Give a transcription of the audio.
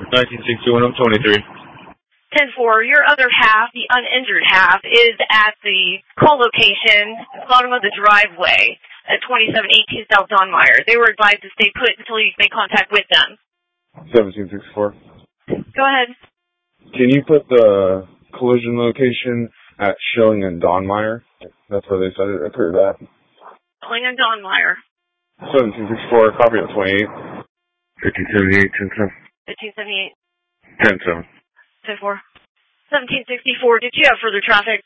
1961, I'm 23. 10-4, your other half, the uninjured half, is at the call location, bottom of the driveway at 2718 South Donmeyer. They were advised to stay put until you make contact with them. 1764. Go ahead. Can you put the collision location at Schilling and Donmeyer? That's where they said it occurred at. Schilling and Donmeyer. 1764, copy at 28. 1578, 10-7. 1578. 10-7. 10-4. 1764, did you have further traffic?